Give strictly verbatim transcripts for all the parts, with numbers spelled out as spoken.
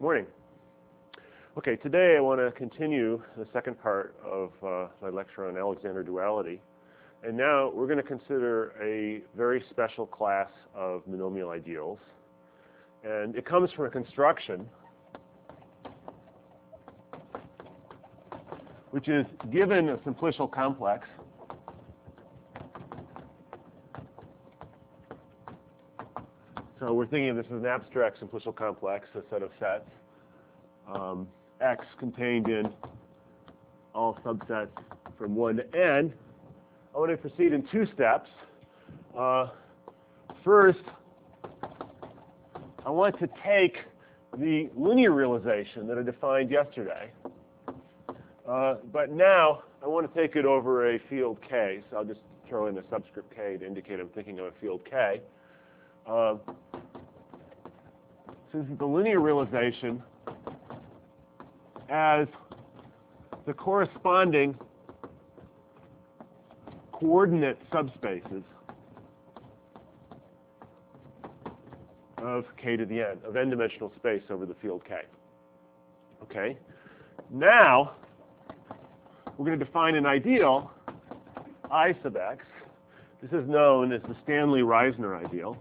Morning. Okay, today I want to continue the second part of uh, my lecture on Alexander duality. And now we're going to consider a very special class of monomial ideals. And it comes from a construction which is given a simplicial complex So we're thinking of this as an abstract simplicial complex, a set of sets, um, X contained in all subsets from one to n. I want to proceed in two steps. Uh, first, I want to take the linear realization that I defined yesterday, uh, but now I want to take it over a field K. So I'll just throw in a subscript K to indicate I'm thinking of a field K. Uh, so this is the linear realization as the corresponding coordinate subspaces of K to the n, of n-dimensional space over the field K. Okay. Now, we're going to define an ideal, I sub x. This is known as the Stanley-Reisner ideal.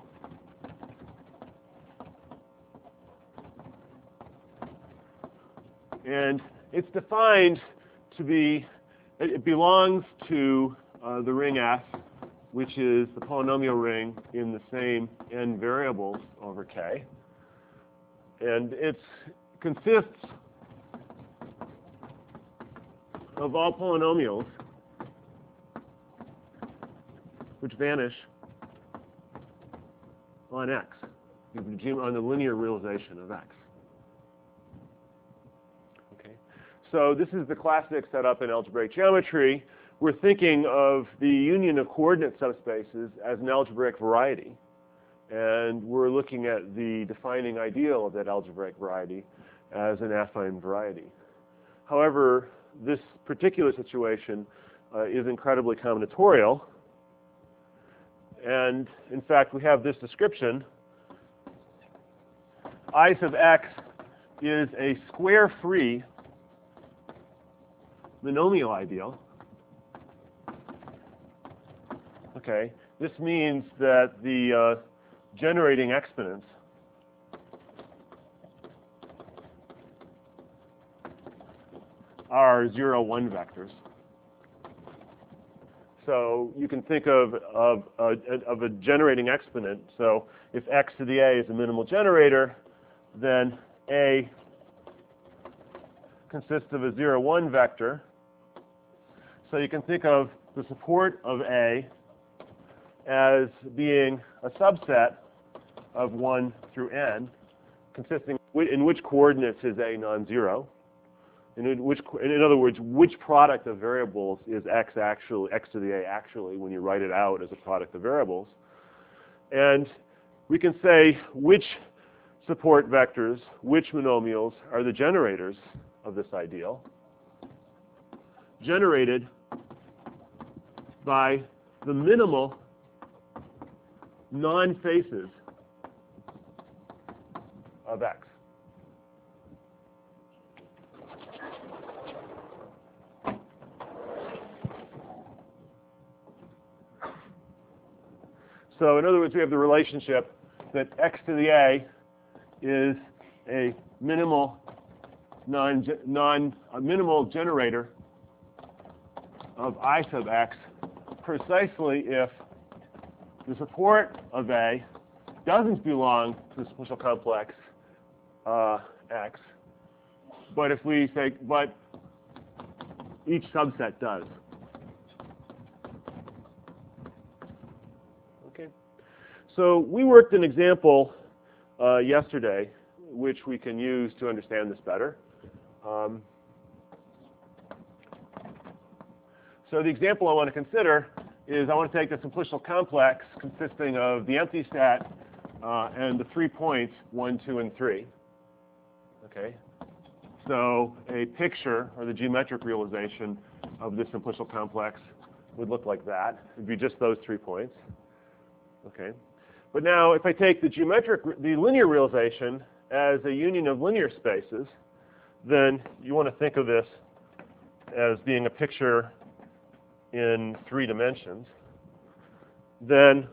And it's defined to be, it belongs to uh, the ring F, which is the polynomial ring in the same n variables over K. And it consists of all polynomials which vanish on X, on the linear realization of X. Okay. So this is the classic setup in algebraic geometry. We're thinking of the union of coordinate subspaces as an algebraic variety. And we're looking at the defining ideal of that algebraic variety as an affine variety. However, this particular situation uh, is incredibly combinatorial. And in fact, we have this description. I sub x is a square-free monomial ideal. Okay, this means that the uh, generating exponents are zero, one vectors. So you can think of, of, uh, of a generating exponent. So if x to the a is a minimal generator, then a consists of a zero, one vector. So you can think of the support of A as being a subset of one through n, consisting in which coordinates is A non-zero. In which, in other words, which product of variables is x actually, x to the a actually when you write it out as a product of variables. And we can say which support vectors, which monomials are the generators of this ideal, generated by the minimal non-faces of X. So in other words, we have the relationship that x to the a is a minimal non, non a minimal generator of I sub x precisely if the support of A doesn't belong to the simplicial complex uh, X, but if we say, but each subset does. Okay. So we worked an example uh, yesterday, which we can use to understand this better. Um, So the example I want to consider is I want to take the simplicial complex consisting of the empty set uh, and the three points, one, two, and three. Okay. So a picture or the geometric realization of this simplicial complex would look like that. It would be just those three points. Okay. But now if I take the geometric, the linear realization as a union of linear spaces, then you want to think of this as being a picture in three dimensions. Then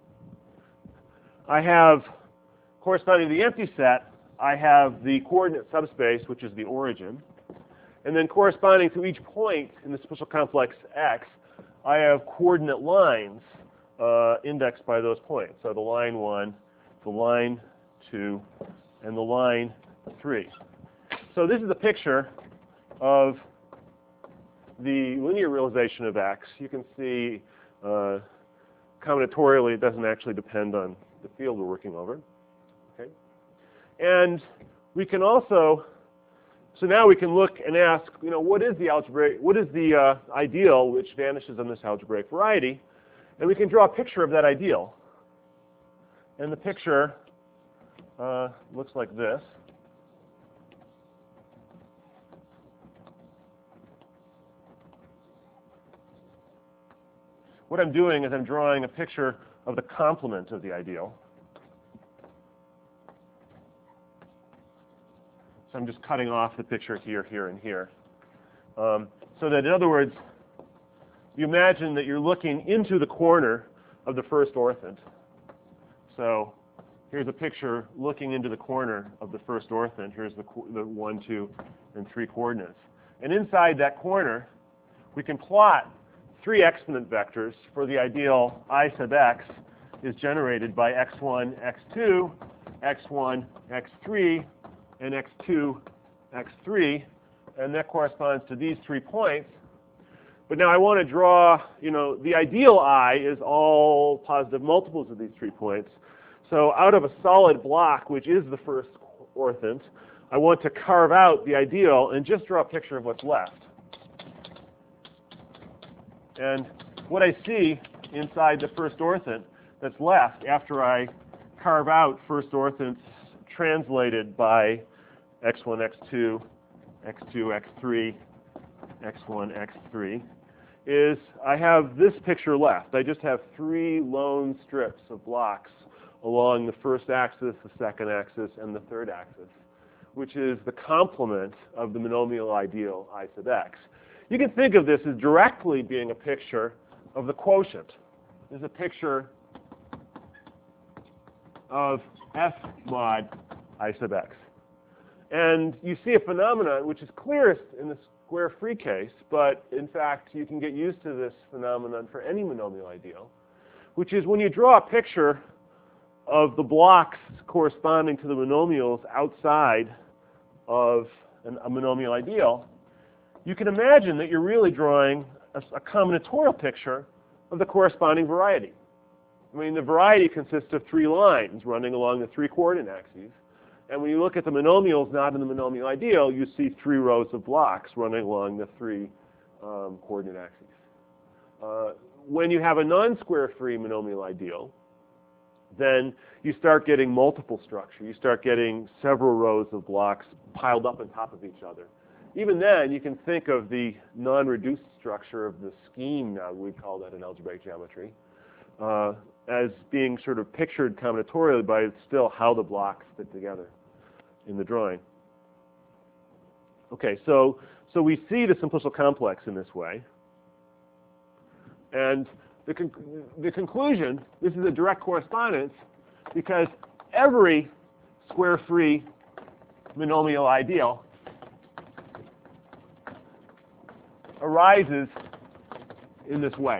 I have, corresponding to the empty set, I have the coordinate subspace, which is the origin. And then corresponding to each point in the simplicial complex X, I have coordinate lines uh, indexed by those points. So the line one, the line two, and the line three. So this is a picture of the linear realization of X. You can see uh, combinatorially it doesn't actually depend on the field we're working over. Okay? And we can also, so now we can look and ask, you know, what is the algebraic, what is the uh, ideal which vanishes on this algebraic variety? And we can draw a picture of that ideal. And the picture uh, looks like this. What I'm doing is I'm drawing a picture of the complement of the ideal. So I'm just cutting off the picture here, here, and here. Um, so that, in other words, you imagine that you're looking into the corner of the first orthant. So here's a picture looking into the corner of the first orthant. Here's the, the one, two, and three coordinates. And inside that corner, we can plot three exponent vectors for the ideal I sub x is generated by x one, x two, x one, x three, and x two, x three, and that corresponds to these three points. But now I want to draw, you know, the ideal I is all positive multiples of these three points. So out of a solid block, which is the first orthant, I want to carve out the ideal and just draw a picture of what's left. And what I see inside the first orthant that's left after I carve out first orthants translated by x one, x two, x two, x three, x one, x three, is I have this picture left. I just have three lone strips of blocks along the first axis, the second axis, and the third axis, which is the complement of the monomial ideal I sub x. You can think of this as directly being a picture of the quotient. This is a picture of f mod I sub x. And you see a phenomenon which is clearest in the square-free case, but in fact you can get used to this phenomenon for any monomial ideal, which is when you draw a picture of the blocks corresponding to the monomials outside of an, a monomial ideal, you can imagine that you're really drawing a, a combinatorial picture of the corresponding variety. I mean, the variety consists of three lines running along the three coordinate axes. And when you look at the monomials not in the monomial ideal, you see three rows of blocks running along the three um, coordinate axes. Uh, when you have a non-square-free monomial ideal, then you start getting multiple structure. You start getting several rows of blocks piled up on top of each other. Even then, you can think of the non-reduced structure of the scheme, now we call that in algebraic geometry, uh, as being sort of pictured combinatorially by still how the blocks fit together in the drawing. Okay, so, so we see the simplicial complex in this way. And the, con the conclusion, this is a direct correspondence, because every square-free monomial ideal arises in this way.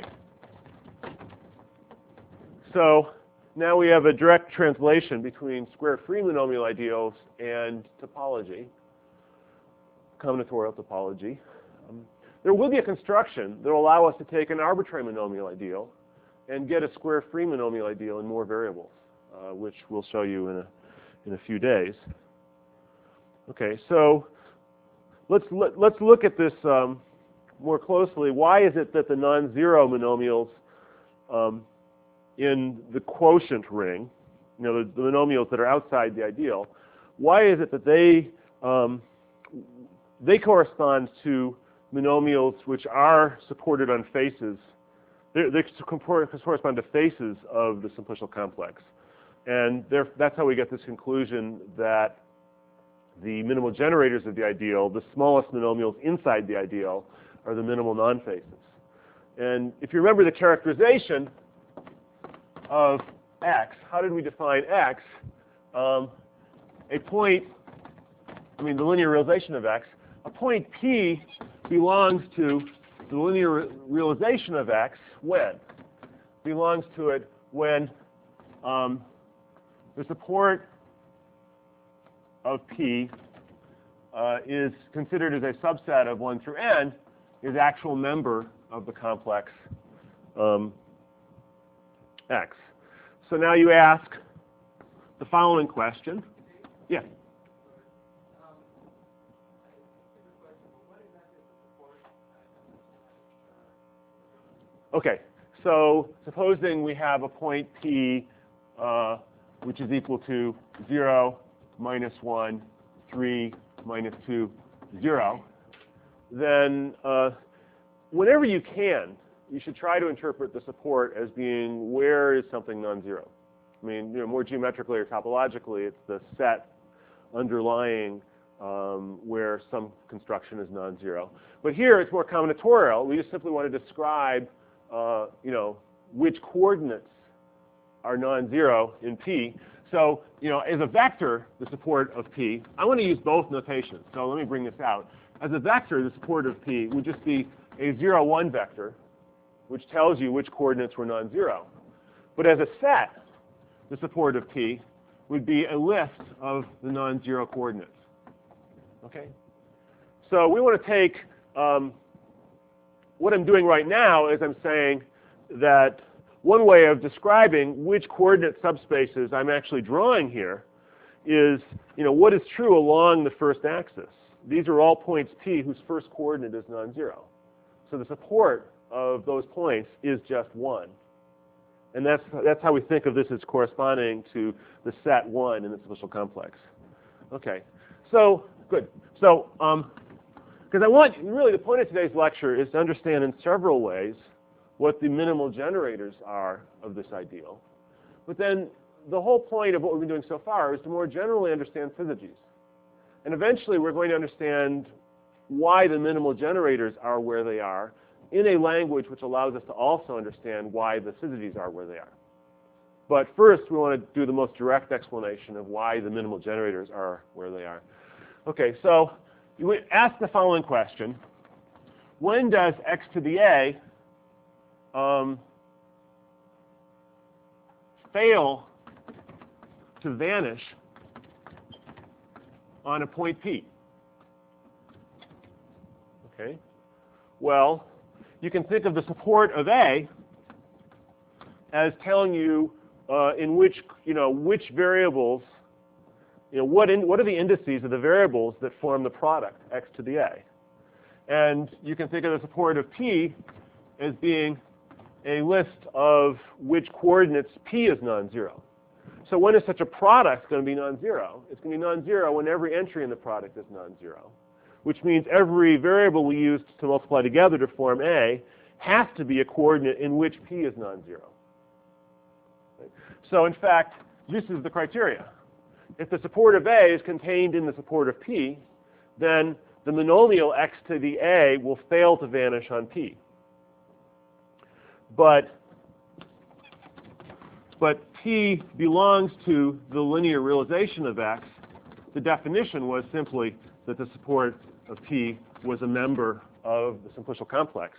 So now we have a direct translation between square-free monomial ideals and topology, combinatorial topology. Um, there will be a construction that will allow us to take an arbitrary monomial ideal and get a square-free monomial ideal in more variables, uh, which we'll show you in a, in a few days. Okay, so let's, let, let's look at this um, more closely. Why is it that the non-zero monomials um, in the quotient ring, you know, the, the monomials that are outside the ideal, why is it that they um, they correspond to monomials which are supported on faces? They're, they correspond to faces of the simplicial complex, and that's how we get this conclusion that the minimal generators of the ideal, the smallest monomials inside the ideal, are the minimal non-faces. And if you remember the characterization of x, how did we define x? Um, a point, I mean the linear realization of x, a point P belongs to the linear realization of x when? Belongs to it when um, the support of P uh, is considered as a subset of one through n, is actual member of the complex um, x. So now you ask the following question. Yeah. Okay, so supposing we have a point P uh, which is equal to zero, minus one, three, minus two, zero, then uh, whenever you can, you should try to interpret the support as being where is something non-zero. I mean, you know, more geometrically or topologically, it's the set underlying um, where some construction is non-zero. But here it's more combinatorial. We just simply want to describe, uh, you know, which coordinates are non-zero in P. So, you know, as a vector, the support of P, I want to use both notations. So let me bring this out. As a vector, the support of P would just be a zero, one vector, which tells you which coordinates were non-zero. But as a set, the support of P would be a list of the non-zero coordinates. Okay? So we want to take, um, what I'm doing right now is I'm saying that one way of describing which coordinate subspaces I'm actually drawing here is, you know, what is true along the first axis. These are all points P whose first coordinate is non-zero. So the support of those points is just one. And that's, that's how we think of this as corresponding to the set one in the simplicial complex. Okay, so good. So, um, because I want, really the point of today's lecture is to understand in several ways what the minimal generators are of this ideal. But then the whole point of what we've been doing so far is to more generally understand syzygies. And eventually we're going to understand why the minimal generators are where they are in a language which allows us to also understand why the syzygies are where they are. But first we want to do the most direct explanation of why the minimal generators are where they are. Okay, so you would ask the following question. When does x to the a um, fail to vanish on a point P? Okay. Well, you can think of the support of A as telling you uh, in which, you know, which variables, you know, what, in, what are the indices of the variables that form the product x to the A. And you can think of the support of P as being a list of which coordinates P is non-zero. So when is such a product going to be non-zero? It's going to be non-zero when every entry in the product is non-zero, which means every variable we use to multiply together to form A has to be a coordinate in which P is non-zero. Right? So in fact, this is the criteria. If the support of A is contained in the support of P, then the monomial x to the A will fail to vanish on P. But, but P belongs to the linear realization of x. The definition was simply that the support of P was a member of the simplicial complex.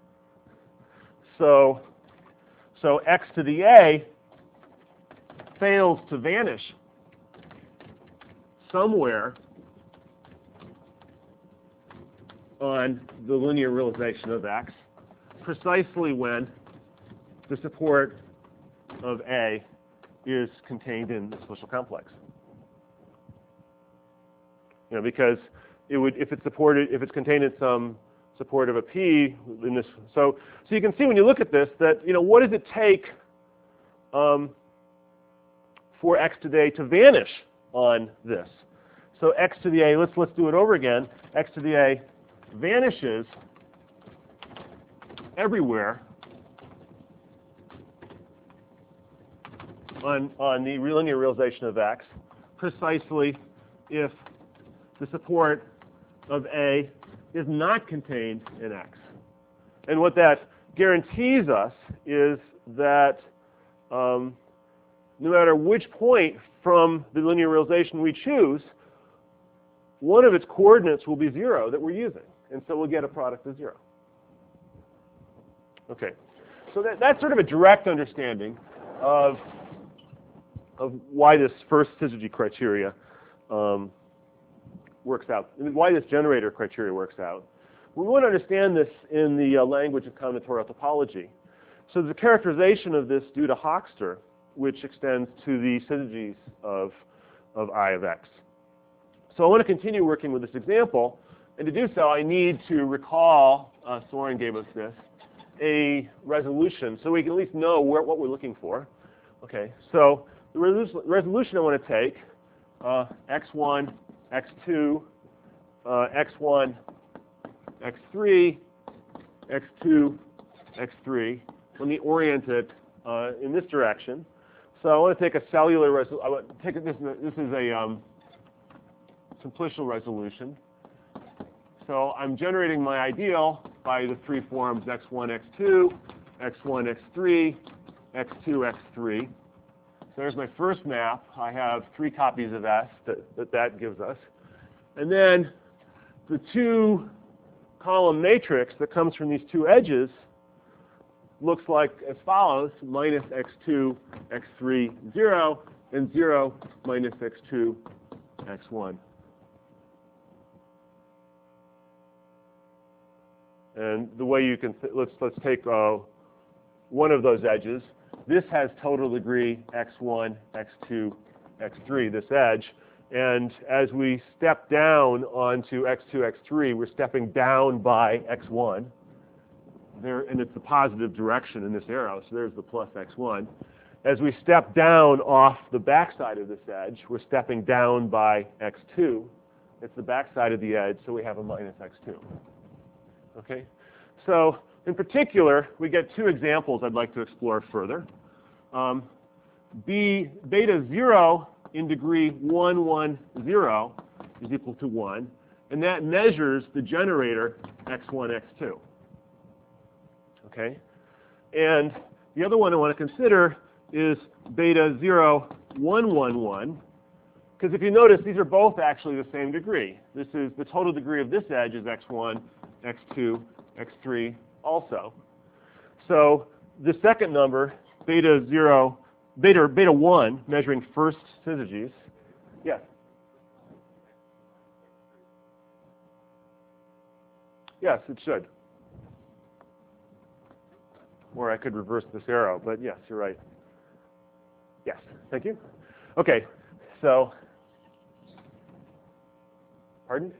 So, so x to the A fails to vanish somewhere on the linear realization of x, precisely when the support of A is contained in the simplicial complex. You know, because it would, if it's supported, if it's contained in some support of a P in this, so so you can see when you look at this that, you know, what does it take um, for x to the A to vanish on this? So x to the A, let's let's do it over again. X to the A vanishes everywhere on on the linear realization of x, precisely if the support of A is not contained in X. And what that guarantees us is that um, no matter which point from the linear realization we choose, one of its coordinates will be zero that we're using. And so we'll get a product of zero. Okay. So that, that's sort of a direct understanding of, of why this first syzygy criteria um, works out, and why this generator criteria works out. We want to understand this in the uh, language of combinatorial topology. So the characterization of this due to Hochster, which extends to the syzygies of, of I of X. So I want to continue working with this example, and to do so I need to recall, uh, Soren gave us this, a resolution so we can at least know where, what we're looking for. Okay, so the resolution, resolution I want to take, uh, x one, x two, uh, x one, x three, x two, x three. Let me orient it uh, in this direction. So I want to take a cellular resolution. I want to take this. This is a um, simplicial resolution. So I'm generating my ideal by the three forms x one, x two, x one, x three, x two, x three. So there's my first map. I have three copies of S that that, that gives us. And then the two column matrix that comes from these two edges looks like as follows: minus x two, x three, zero, and zero minus x two, x one. And the way you can, th let's let's take uh, one of those edges. This has total degree x one, x two, x three, this edge. And as we step down onto x two, x three, we're stepping down by x one. There, and it's the positive direction in this arrow, so there's the plus x one. As we step down off the backside of this edge, we're stepping down by x two. It's the backside of the edge, so we have a minus x two. Okay? So in particular, we get two examples I'd like to explore further. Um, B beta zero in degree one, one, zero is equal to one, and that measures the generator x one, x two. Okay? And the other one I want to consider is beta zero, one, one, one, because if you notice, these are both actually the same degree. This is the total degree of this edge is x one, x two, x three also. So the second number, beta zero, beta beta one, measuring first syzygies. Yes. Yes, it should. Or I could reverse this arrow, but yes, you're right. Yes, thank you. Okay, so, pardon?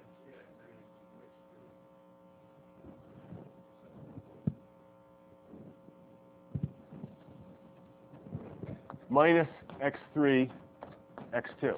Minus x three, x two.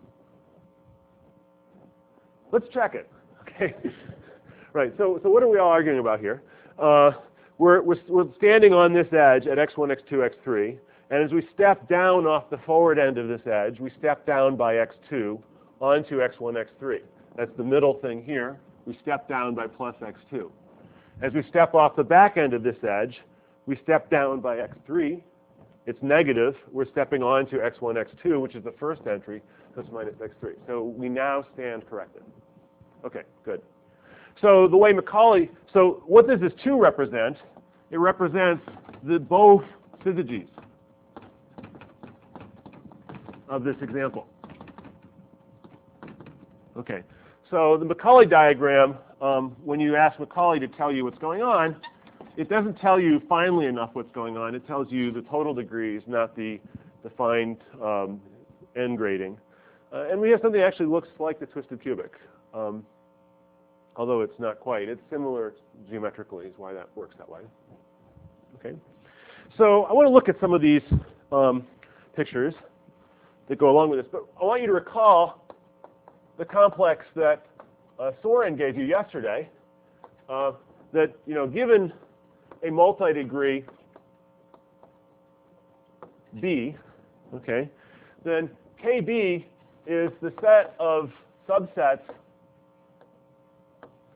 Let's check it. Okay. Right. So, so what are we all arguing about here? Uh, we're, we're we're standing on this edge at x one, x two, x three, and as we step down off the forward end of this edge, we step down by x two onto x one, x three. That's the middle thing here. We step down by plus x two. As we step off the back end of this edge, we step down by x three. It's negative. We're stepping on to x one, x two, which is the first entry, so it's minus x three. So we now stand corrected. Okay, good. So the way Macaulay, so what does this two represent? It represents the both syzygies of this example. Okay, so the Macaulay diagram, um, when you ask Macaulay to tell you what's going on, it doesn't tell you finely enough what's going on. It tells you the total degrees, not the defined um, n grading. Uh, and we have something that actually looks like the twisted cubic, um, although it's not quite. It's similar geometrically is why that works that way. Okay. So I want to look at some of these um, pictures that go along with this. But I want you to recall the complex that uh, Soren gave you yesterday, uh, that, you know, given a multi-degree B, okay, then K B is the set of subsets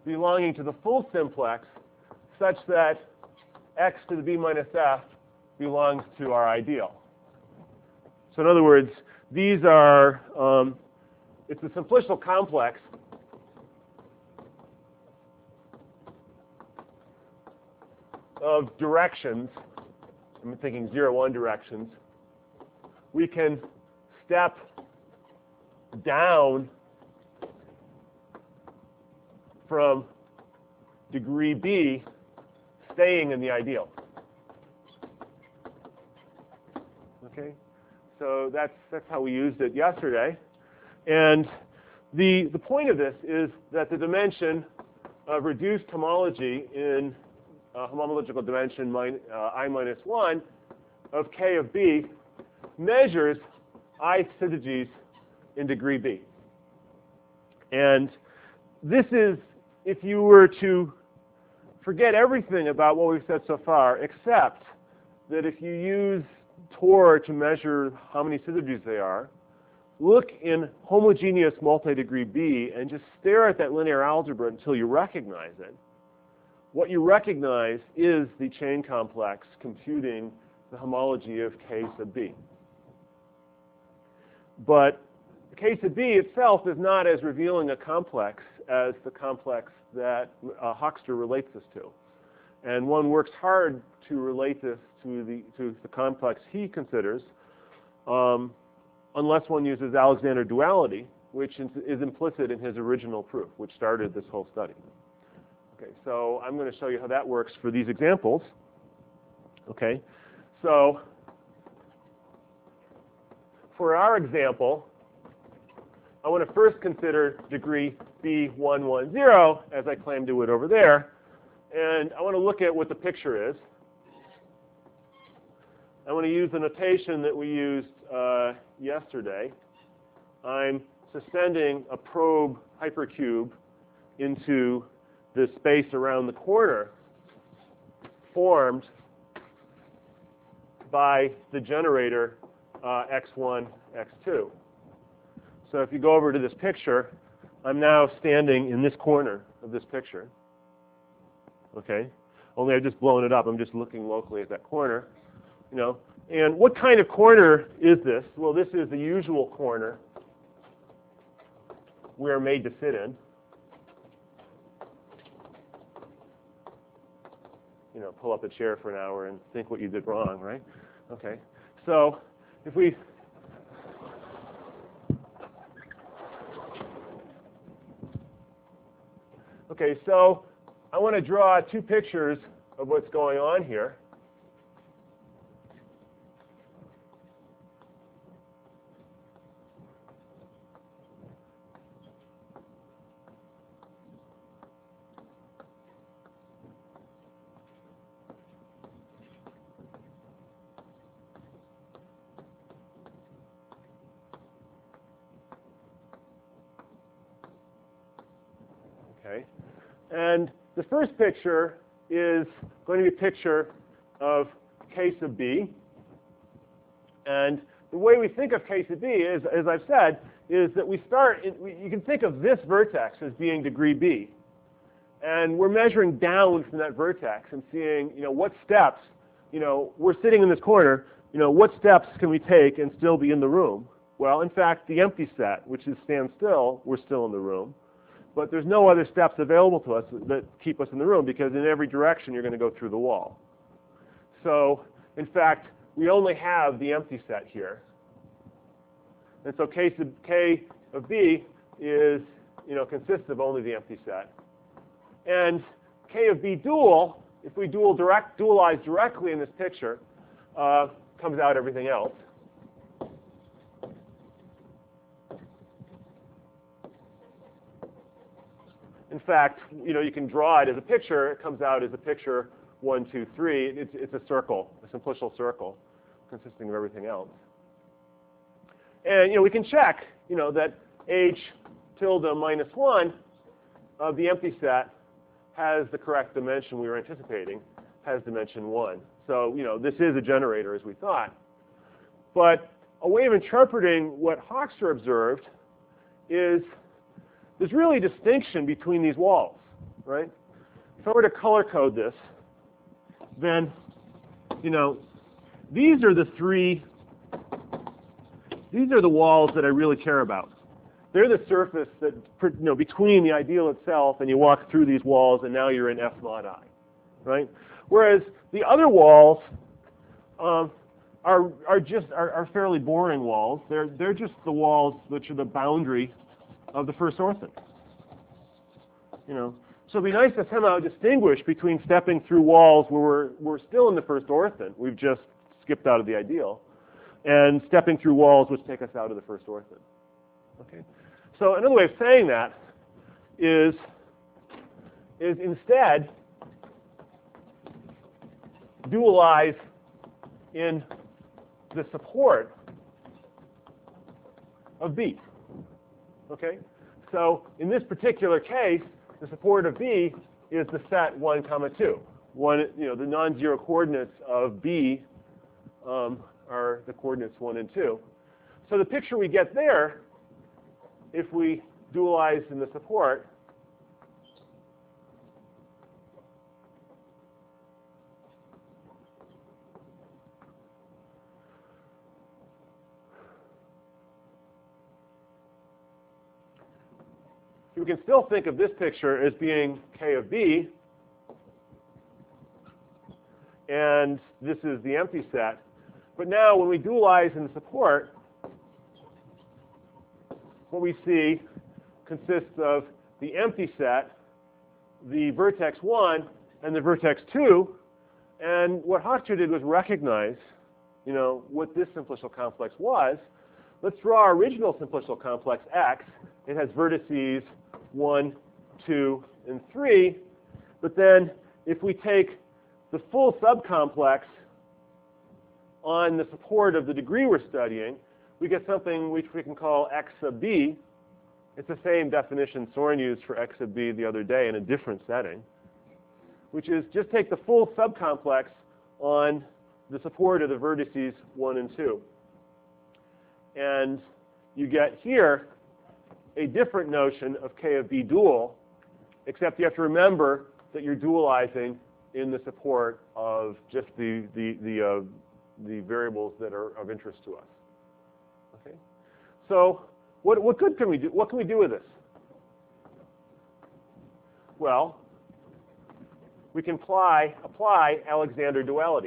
belonging to the full simplex such that x to the b minus f belongs to our ideal. So in other words, these are, um, it's a simplicial complex of directions. I'm thinking zero, one directions. We can step down from degree b, staying in the ideal. Okay, so that's that's how we used it yesterday, and the the point of this is that the dimension of reduced homology in uh, homological dimension min, uh, I minus one of k of b measures I syzygies in degree b, and this is, if you were to forget everything about what we've said so far, except that if you use Tor to measure how many syzygies they are, look in homogeneous multi-degree B and just stare at that linear algebra until you recognize it. What you recognize is the chain complex computing the homology of K sub B. But K sub B itself is not as revealing a complex as the complex that uh, Hochster relates this to. And one works hard to relate this to the, to the complex he considers, um, unless one uses Alexander duality, which is, is implicit in his original proof, which started this whole study. Okay, so I'm going to show you how that works for these examples. Okay, so for our example, I want to first consider degree B one one zero, as I claimed it would over there. And I want to look at what the picture is. I want to use the notation that we used uh, yesterday. I'm suspending a probe hypercube into the space around the corner formed by the generator uh, x one, x two. So if you go over to this picture, I'm now standing in this corner of this picture. Okay, only I've just blown it up. I'm just looking locally at that corner, you know. And what kind of corner is this? Well, this is the usual corner we are made to sit in. You know, pull up a chair for an hour and think what you did wrong, right? Okay, so if we okay, so I want to draw two pictures of what's going on here. Okay, and the first picture is going to be a picture of K sub B. And the way we think of K sub B is, as I've said, is that we start, in, we, you can think of this vertex as being degree B. And we're measuring down from that vertex and seeing, you know, what steps, you know, we're sitting in this corner, you know, what steps can we take and still be in the room? Well, in fact, the empty set, which is stand still, we're still in the room. But there's no other steps available to us that keep us in the room, because in every direction you're going to go through the wall. So, in fact, we only have the empty set here. And so K sub K of B is, you know, consists of only the empty set. And K of B dual, if we dual direct, dualize directly in this picture, uh, comes out everything else. In fact, you know, you can draw it as a picture. It comes out as a picture one, two, three. It's, it's a circle, a simplicial circle, consisting of everything else. And, you know, we can check, you know, that H tilde minus one of the empty set has the correct dimension we were anticipating, has dimension one. So, you know, this is a generator as we thought. But a way of interpreting what Hochster observed is there's really a distinction between these walls. right? If I were to color code this, then, you know, these are the three, these are the walls that I really care about. They're the surface that, you know, between the ideal itself and you walk through these walls and now you're in F mod I, right? Whereas the other walls um, are, are just, are, are fairly boring walls. They're, they're just the walls which are the boundary of the first orthant, you know. So it'd be nice to somehow distinguish between stepping through walls where we're, we're still in the first orthant, we've just skipped out of the ideal, and stepping through walls which take us out of the first orthant. Okay? So another way of saying that is, is instead dualize in the support of B. Okay? So in this particular case, the support of B is the set one comma two. One, you know, the non-zero coordinates of B um, are the coordinates one and two. So the picture we get there, if we dualize in the support, we can still think of this picture as being K of B, and this is the empty set. But now when we dualize in the support, what we see consists of the empty set, the vertex one, and the vertex two. And what Hochster did was recognize, you know, what this simplicial complex was. Let's draw our original simplicial complex X. It has vertices one, two, and three. But then if we take the full subcomplex on the support of the degree we're studying, we get something which we can call X sub B. It's the same definition Soren used for X sub B the other day in a different setting, which is just take the full subcomplex on the support of the vertices one and two. And you get here a different notion of K of B dual, except you have to remember that you're dualizing in the support of just the, the, the, uh, the variables that are of interest to us. Okay? So what, what good can we do? What can we do with this? Well, we can apply, apply Alexander duality.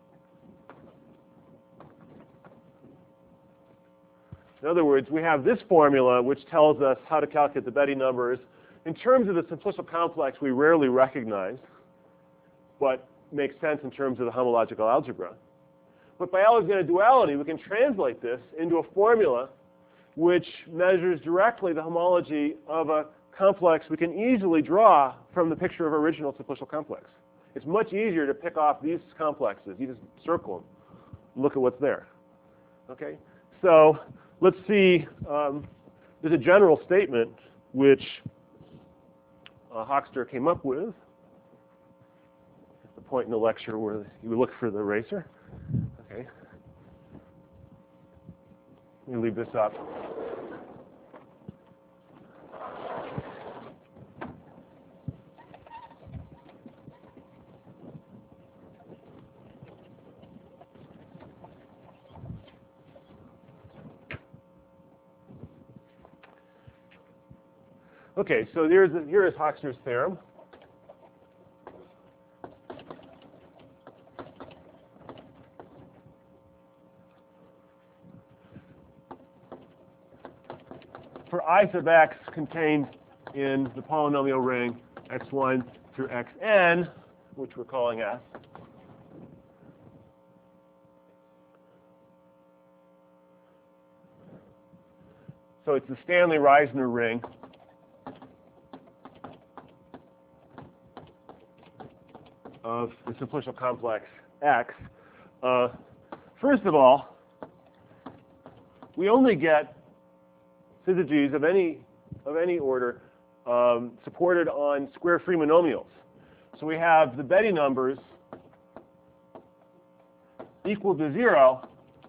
In other words, we have this formula which tells us how to calculate the Betti numbers in terms of the simplicial complex we rarely recognize, but makes sense in terms of the homological algebra. But by Alexander duality, we can translate this into a formula which measures directly the homology of a complex we can easily draw from the picture of original simplicial complex. It's much easier to pick off these complexes. You just circle them and look at what's there. Okay? So let's see. Um, there's a general statement which uh, Hochster came up with. At the point in the lecture where you would look for the eraser. Okay. Let me leave this up. Okay, so here's, here is Hochster's theorem. For I sub x contained in the polynomial ring x one through xn, which we're calling S, so it's the Stanley-Reisner ring of the simplicial complex X. Uh, first of all, we only get syzygies of any of any order um, supported on square-free monomials. So we have the Betti numbers equal to zero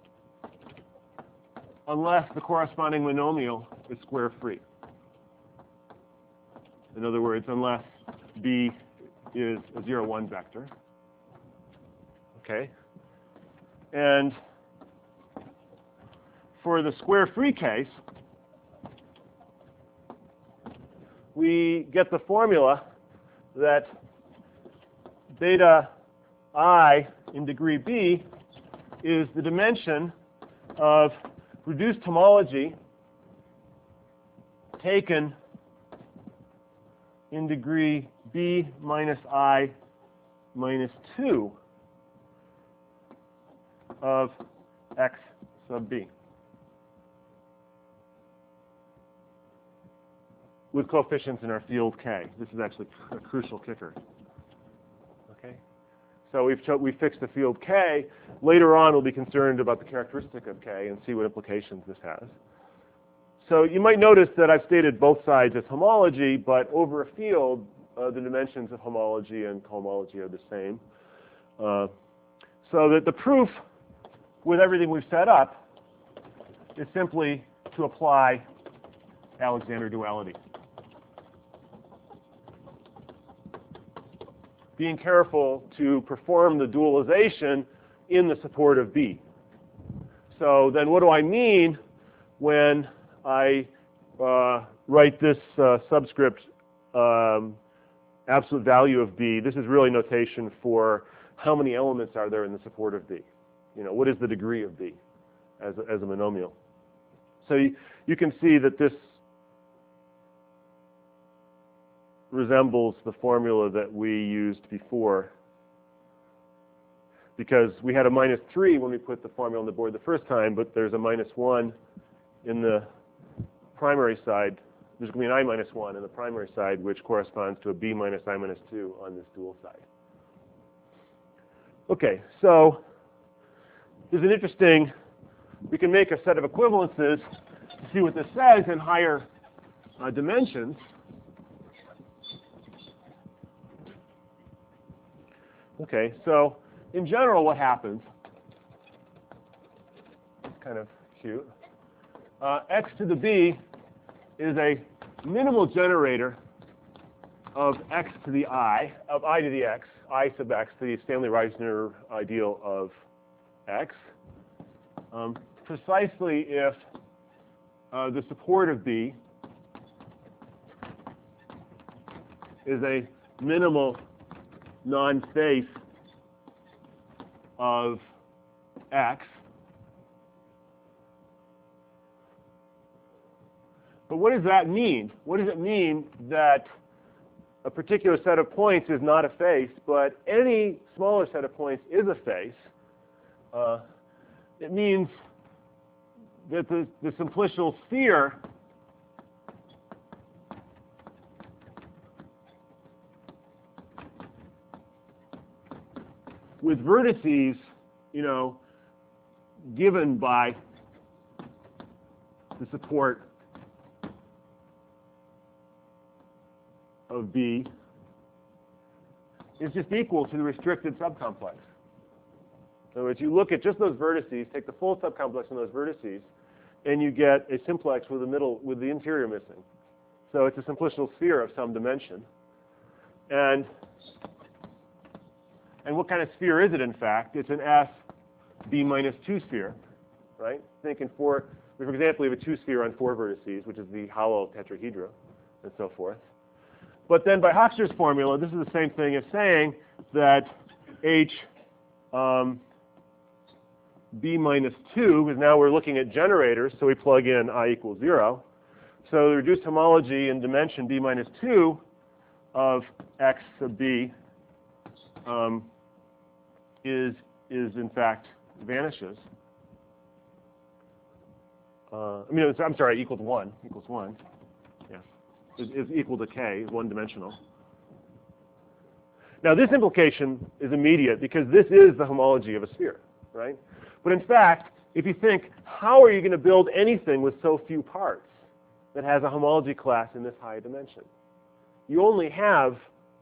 unless the corresponding monomial is square-free. In other words, unless B is a zero, one vector. Okay. And for the square-free case, we get the formula that beta I in degree B is the dimension of reduced homology taken in degree B minus I minus two of X sub B, with coefficients in our field K. This is actually a crucial kicker. Okay, so we've we fixed the field K. Later on, we'll be concerned about the characteristic of K and see what implications this has. So you might notice that I've stated both sides as homology, but over a field, uh, the dimensions of homology and cohomology are the same. Uh, so that the proof with everything we've set up is simply to apply Alexander duality. Being careful to perform the dualization in the support of B. So then what do I mean when I uh, write this uh, subscript um, absolute value of B? This is really notation for how many elements are there in the support of B. You know, what is the degree of B as a, as a monomial? So you, you can see that this resembles the formula that we used before, because we had a minus three when we put the formula on the board the first time, but there's a minus one in the primary side. There's going to be an I minus one in the primary side, which corresponds to a B minus I minus two on this dual side. Okay, so there's an interesting, we can make a set of equivalences to see what this says in higher uh, dimensions. Okay, so in general, what happens, it's kind of cute, uh, x to the b is a minimal generator of x to the I, of I to the x, I sub x, the Stanley-Reisner ideal of x, um, precisely if uh, the support of B is a minimal non-face of x. But what does that mean? What does it mean that a particular set of points is not a face, but any smaller set of points is a face? Uh, it means that the, the simplicial sphere with vertices, you know, given by the support of B is just equal to the restricted subcomplex. In other words, you look at just those vertices, take the full subcomplex in those vertices, and you get a simplex with the middle, with the interior missing. So it's a simplicial sphere of some dimension. And And what kind of sphere is it, in fact? It's an S B minus two sphere, right? Think in four, for example, we have a two sphere on four vertices, which is the hollow tetrahedra, and so forth. But then by Hochster's formula, this is the same thing as saying that H um, B minus two, because now we're looking at generators, so we plug in I equals zero. So the reduced homology in dimension B minus two of X sub B um, is, is in fact vanishes. Uh, I mean, it's, I'm sorry, equal to one, equals one. Yeah, is, is equal to K, is one-dimensional. Now, this implication is immediate because this is the homology of a sphere, right? But in fact, if you think, how are you going to build anything with so few parts that has a homology class in this high dimension? You only have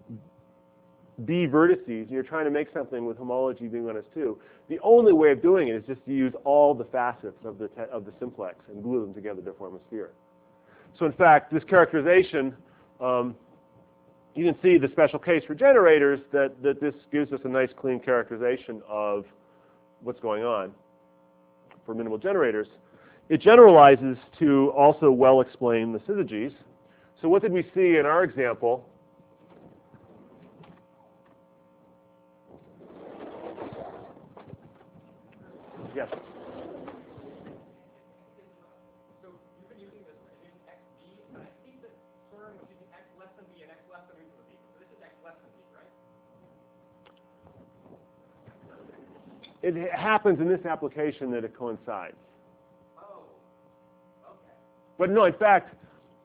B vertices, and you're trying to make something with homology B minus two. The only way of doing it is just to use all the facets of the, of the simplex and glue them together to form a sphere. So in fact, this characterization um, you can see the special case for generators that, that this gives us a nice clean characterization of what's going on for minimal generators. It generalizes to also well explain the syzygies. So what did we see in our example? Yes. So you've been using this using X B, but I think that CERN was using X less than B and X less than equal to B. So this is X less than B, right? It happens in this application that it coincides. Oh, okay. But no, in fact,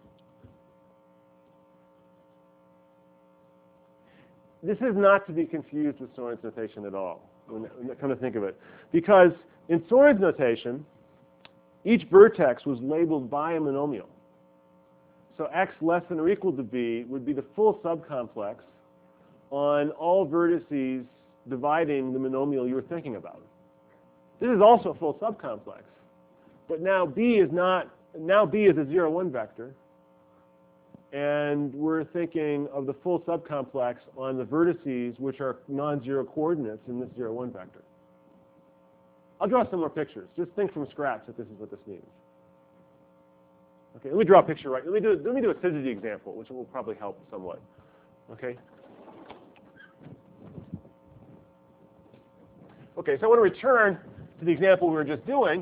this is not to be confused with Soren's notation at all, when you come to think of it. Because in Soren's notation, each vertex was labeled by a monomial. So X less than or equal to B would be the full subcomplex on all vertices dividing the monomial you were thinking about. This is also a full subcomplex. But now B is not, now B is a zero one vector. And we're thinking of the full subcomplex on the vertices which are non-zero coordinates in this zero one vector. I'll draw some more pictures. Just think from scratch that this is what this means. Okay, let me draw a picture right. Let me do, let me do a syzygy example, which will probably help somewhat. Okay. Okay, so I want to return to the example we were just doing.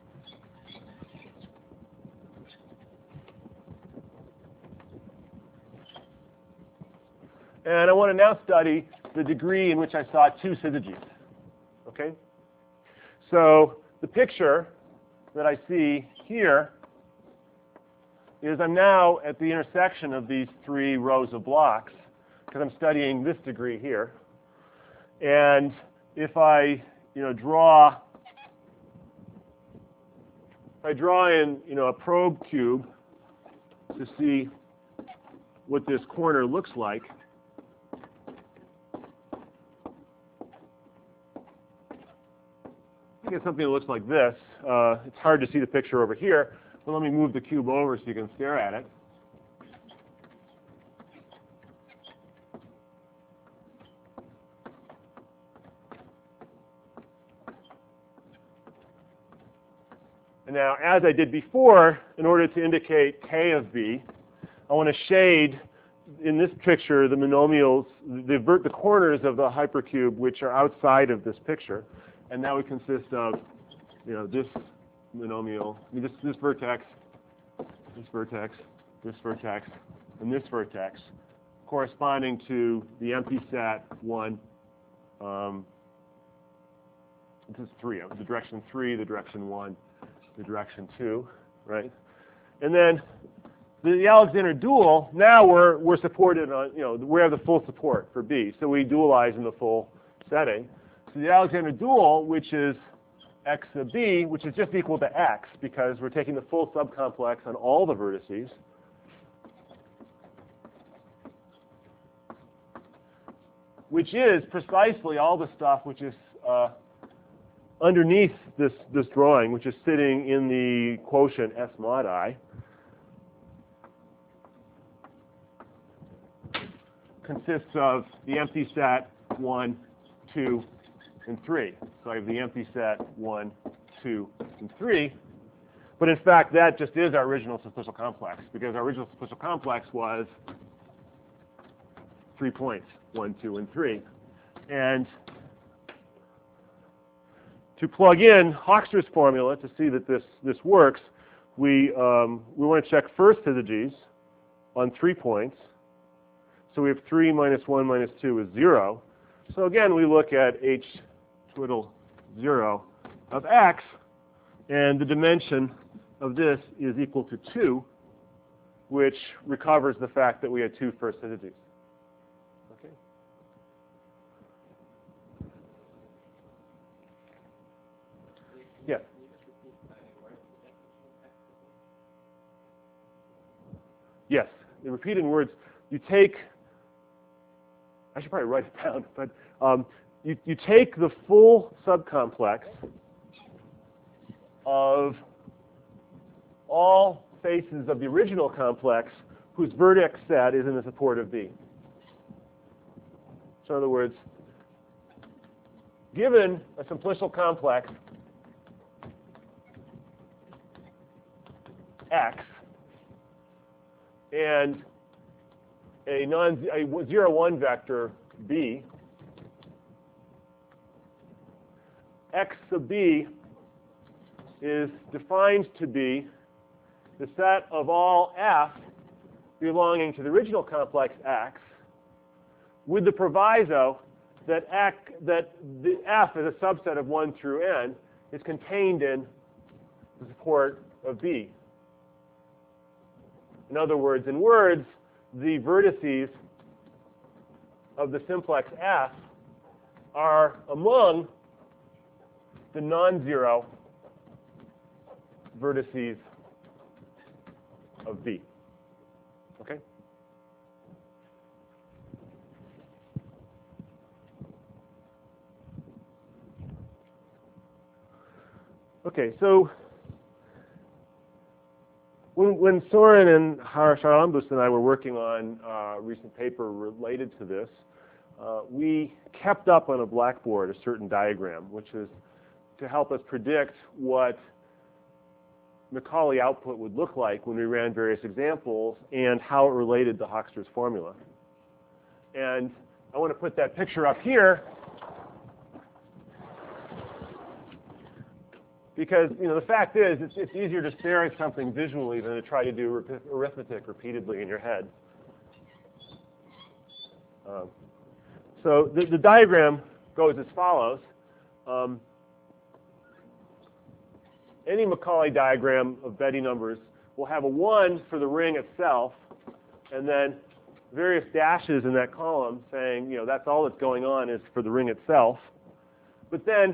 And I want to now study the degree in which I saw two syzygies. Okay? So the picture that I see here is I'm now at the intersection of these three rows of blocks, because I'm studying this degree here. And if I, you know, draw, if I draw in, you know, a probe cube to see what this corner looks like, I get something that looks like this. Uh, it's hard to see the picture over here, but let me move the cube over so you can stare at it. And now, as I did before, in order to indicate K of B, I want to shade, in this picture, the monomials, the, vert the corners of the hypercube which are outside of this picture. And that would consist of, you know, this monomial, I mean, this, this vertex, this vertex, this vertex, and this vertex, corresponding to the empty set one. Um, this is three, the direction three, the direction one, the direction two, right? And then the, the Alexander dual, now we're, we're supported on, you know, we have the full support for B. So we dualize in the full setting. So the Alexander dual, which is X sub B, which is just equal to X, because we're taking the full subcomplex on all the vertices, which is precisely all the stuff which is uh, underneath this, this drawing, which is sitting in the quotient S mod I, consists of the empty set one, two, and three. So I have the empty set one, two, and three. But in fact, that just is our original simplicial complex, because our original simplicial complex was three points, one, two, and three. And to plug in Hochster's formula to see that this, this works, we, um, we want to check first syzygies on three points. So we have three minus one minus two is zero. So again, we look at H twiddle zero of X, and the dimension of this is equal to two, which recovers the fact that we had two first syzygies. Okay. Yeah. Yes. In repeating words, you take, I should probably write it down, but um, you, you take the full subcomplex of all faces of the original complex whose vertex set is in the support of B. So in other words, given a simplicial complex X and a non a zero one vector B, X sub B is defined to be the set of all F belonging to the original complex X, with the proviso that X, that the F as a subset of one through n is contained in the support of B. In other words, in words, the vertices of the simplex F are among the non-zero vertices of B. Okay? Okay, so when, when Soren and Haralambous and I were working on a recent paper related to this, uh, we kept up on a blackboard a certain diagram, which is to help us predict what Macaulay output would look like when we ran various examples and how it related to Hochster's formula. And I want to put that picture up here because, you know, the fact is it's, it's easier to stare at something visually than to try to do arithmetic repeatedly in your head. Um, so the, the diagram goes as follows. Um, Any Macaulay diagram of Betti numbers will have a one for the ring itself, and then various dashes in that column saying, you know, that's all that's going on is for the ring itself. But then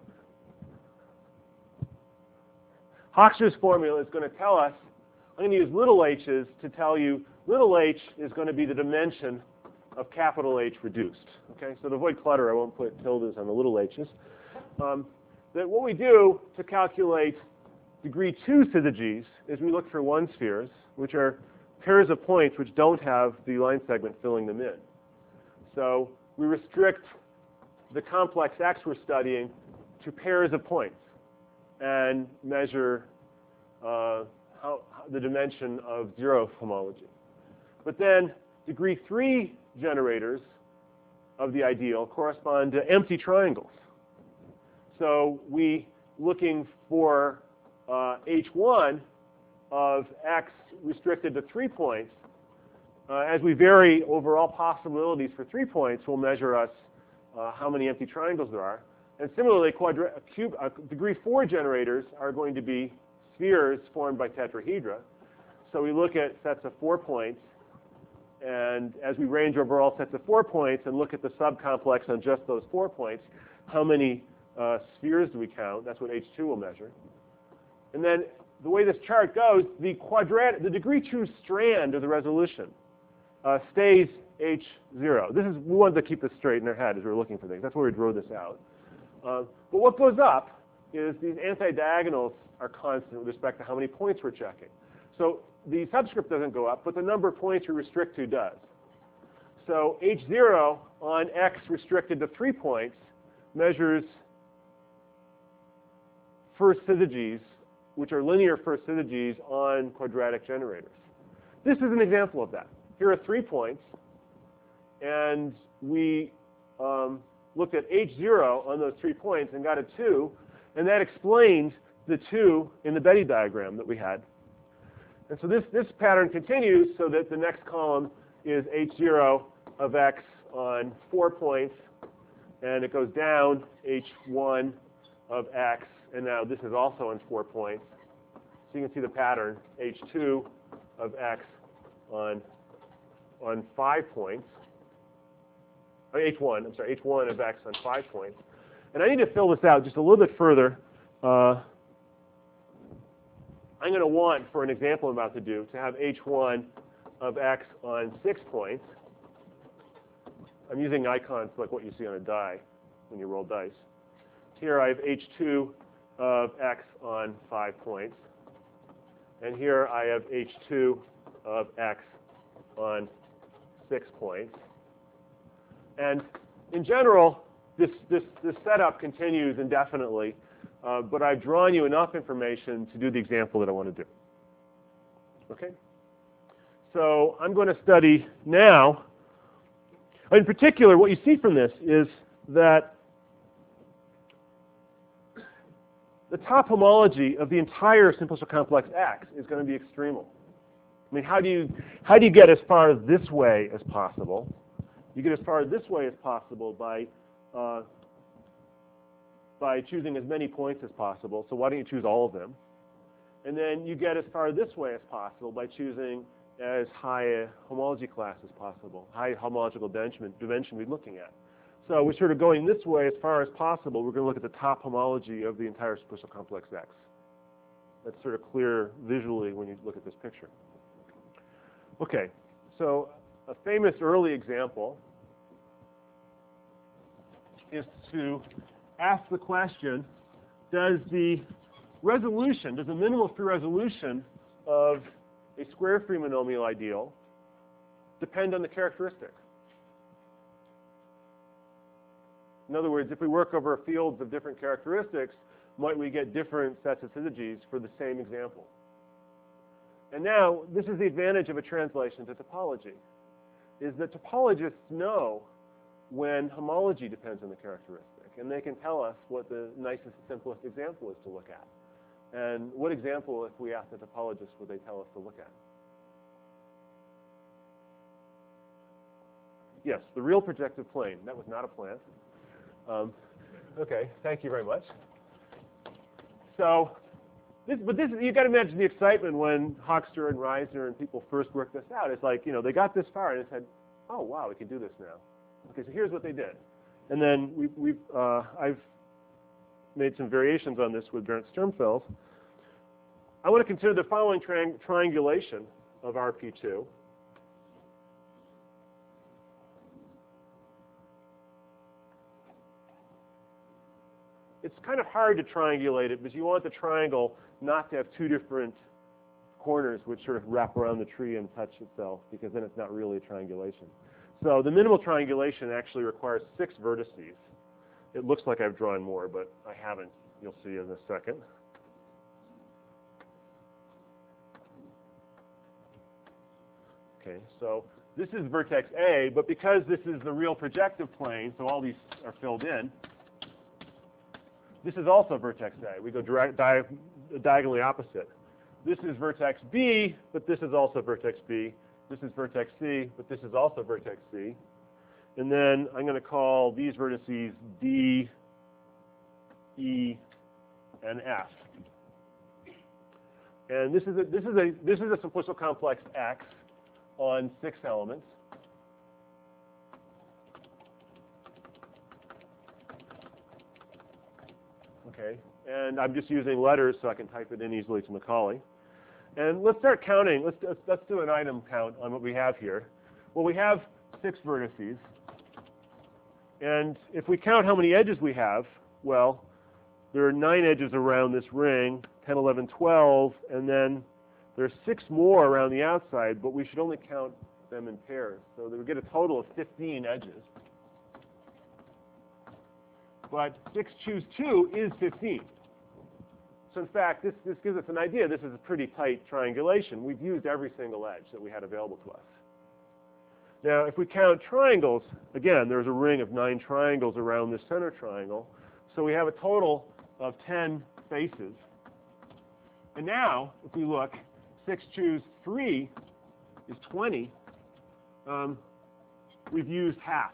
Hochster's formula is going to tell us, I'm going to use little h's to tell you little h is going to be the dimension of capital H reduced. Okay, so to avoid clutter, I won't put tildes on the little h's. Um, that what we do to calculate degree two syzygies is we look for one spheres, which are pairs of points which don't have the line segment filling them in. So we restrict the complex X we're studying to pairs of points and measure uh, how, the dimension of zero homology. But then degree three generators of the ideal correspond to empty triangles. So we looking for uh, H one of X restricted to three points. Uh, as we vary over all possibilities for three points, will measure us uh, how many empty triangles there are. And similarly, quadra cube, uh, degree four generators are going to be spheres formed by tetrahedra. So we look at sets of four points, and as we range over all sets of four points and look at the subcomplex on just those four points, how many Uh, spheres do we count? That's what H two will measure. And then the way this chart goes, the quadratic, the degree two strand of the resolution uh, stays H zero. This is, we wanted to keep this straight in our head as we were looking for things. That's why we drew this out. Uh, but what goes up is these anti-diagonals are constant with respect to how many points we're checking. So the subscript doesn't go up, but the number of points we restrict to does. So H zero on X restricted to three points measures first syzygies, which are linear first syzygies on quadratic generators. This is an example of that. Here are three points, and we um, looked at H zero on those three points and got a two, and that explained the two in the Betti diagram that we had. And so this, this pattern continues so that the next column is H zero of X on four points, and it goes down H one of X, and now this is also on four points. So you can see the pattern, H two of X on, on five points. Or H one, I'm sorry, H one of X on five points. And I need to fill this out just a little bit further. Uh, I'm going to want, for an example I'm about to do, to have H one of X on six points. I'm using icons like what you see on a die when you roll dice. Here I have H two of X on five points. And here I have H two of X on six points. And in general, this, this, this setup continues indefinitely, uh, but I've drawn you enough information to do the example that I want to do. Okay? So I'm going to study now. In particular, what you see from this is that the top homology of the entire simplicial complex X is going to be extremal. I mean, how do you how do you get as far this way as possible? You get as far this way as possible by uh, by choosing as many points as possible. So why don't you choose all of them? And then you get as far this way as possible by choosing as high a homology class as possible, high homological dimension, dimension we're looking at. So we're sort of going this way as far as possible. We're going to look at the top homology of the entire simplicial complex X. That's sort of clear visually when you look at this picture. Okay, so a famous early example is to ask the question, does the resolution, does the minimal free resolution of a square free monomial ideal depend on the characteristic? In other words, if we work over fields of different characteristics, might we get different sets of syzygies for the same example? And now, this is the advantage of a translation to topology, is that topologists know when homology depends on the characteristic, and they can tell us what the nicest, simplest example is to look at. And what example, if we ask the topologist, would they tell us to look at? Yes, the real projective plane. That was not a plant. Um, okay, thank you very much. So, this, but this, you got to imagine the excitement when Hochster and Reisner and people first worked this out. It's like, you know, they got this far and they said, oh wow, we can do this now. Okay, so here's what they did. And then we, we've, uh, I've made some variations on this with Bernd Sturmfeld. I want to consider the following tri triangulation of R P two. It's kind of hard to triangulate it because you want the triangle not to have two different corners which sort of wrap around the tree and touch itself, because then it's not really a triangulation. So the minimal triangulation actually requires six vertices. It looks like I've drawn more, but I haven't. You'll see in a second. Okay, so this is vertex A, but because this is the real projective plane, so all these are filled in, this is also vertex A. We go direct, di diagonally opposite. This is vertex B, but this is also vertex B. This is vertex C, but this is also vertex C. And then I'm going to call these vertices D, E, and F. And this is a this is a this is a simplicial complex X on six elements. Okay, and I'm just using letters so I can type it in easily to Macaulay. And let's start counting. Let's, let's, let's do an item count on what we have here. Well, we have six vertices. And if we count how many edges we have, well, there are nine edges around this ring, ten, eleven, twelve, and then there's six more around the outside, but we should only count them in pairs. So that we get a total of fifteen edges. But six choose two is fifteen. So in fact, this, this gives us an idea. This is a pretty tight triangulation. We've used every single edge that we had available to us. Now, if we count triangles, again, there's a ring of nine triangles around this center triangle. So we have a total of ten faces. And now, if we look, six choose three is twenty. Um, we've used half.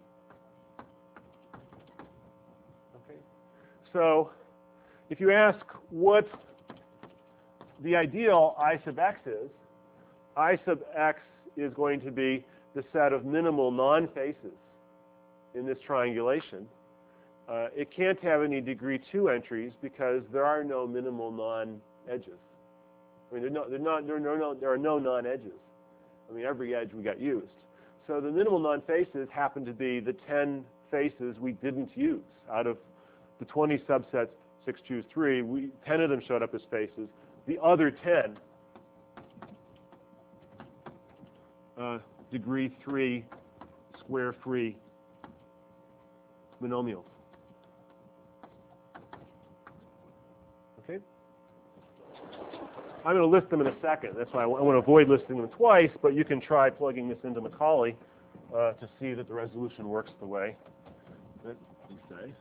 Okay. So if you ask what the ideal I sub x is, I sub x is going to be the set of minimal non-faces in this triangulation. Uh, it can't have any degree two entries because there are no minimal non-edges. I mean, there, no, there, not, there, are no, there are no non-edges. I mean, every edge we got used. So the minimal non-faces happen to be the ten faces we didn't use. Out of the twenty subsets, six choose three, we, ten of them showed up as faces. The other ten, uh, degree three, square free monomials. Okay? I'm going to list them in a second. That's why I want to avoid listing them twice, but you can try plugging this into Macaulay uh, to see that the resolution works the way that we say.